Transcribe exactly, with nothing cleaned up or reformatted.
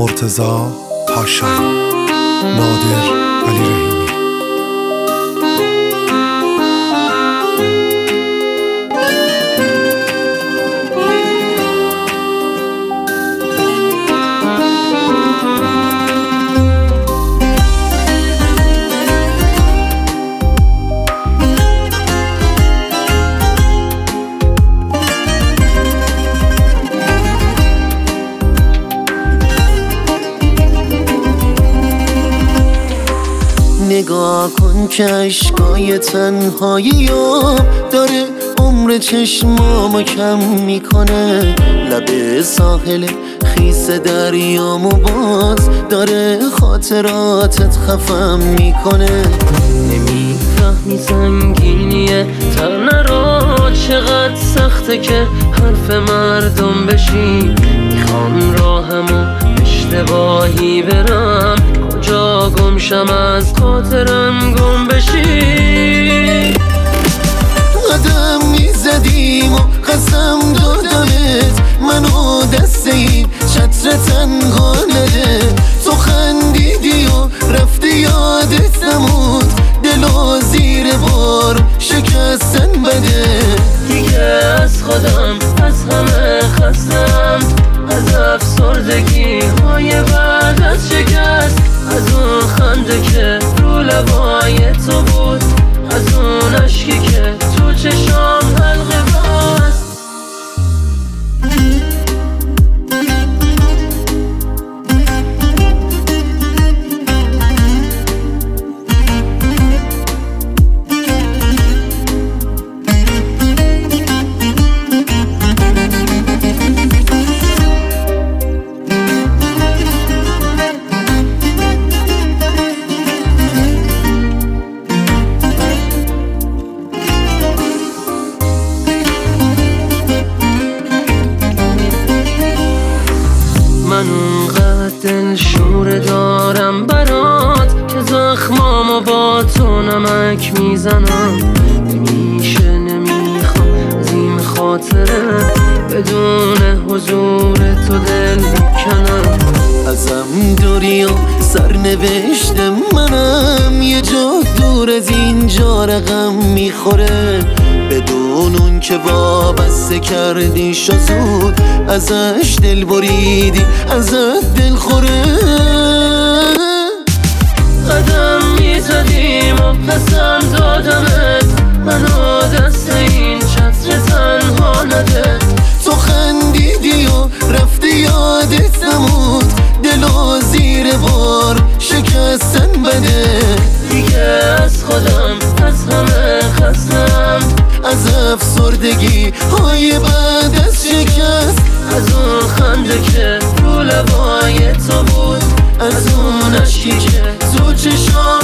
مرتضی پاشایی، نادر علی رحیمی. نگاه کن که عشقای تنهایی داره عمر چشمامو کم میکنه، لب ساحل خیس دریامو باز داره خاطراتت خفم میکنه. نمیفهمی سنگینیه تنه را چقدر سخته که حرف مردم بشی. میخوام راهمو اشتباهی برم، کجا گم شم از خاطرم گم بشی. قدم میزدیم و قسم دادمت منو دست این چتر تنها نده. تو خندیدی و رفتی یادت نمود، دلا زیر بار شکستن بده. دیگه از خودم از همه خستم، از افسردگی های بعد از شکست، از اون خنده که رو لبای تو بود، از اون عشقی که تو چشام حلقه بست. من اونقدر دل شور دارم برات که زخمامو با تو نمک میزنم. نمیشه نمیخوام از این خاطره بدون حضور تو دل بکنم. ازم دوری و سرنوشت منم یه جا دور از اینجا رقم میخوره، بدون اون که وابسته کردی شو زود ازش دل بریدی ازت دل خوره. قدم میزدیم و قسم دادمت منو دست این چتر تنها نده. تو خندیدی و رفتی یادت نمود، دلا زیر بار شکستن بده. دیگه از خودم از همه خستم، از افسردگی های بعد از شکست، از اون خنده که رو لبای تو بود، از اون عشقی که تو چشام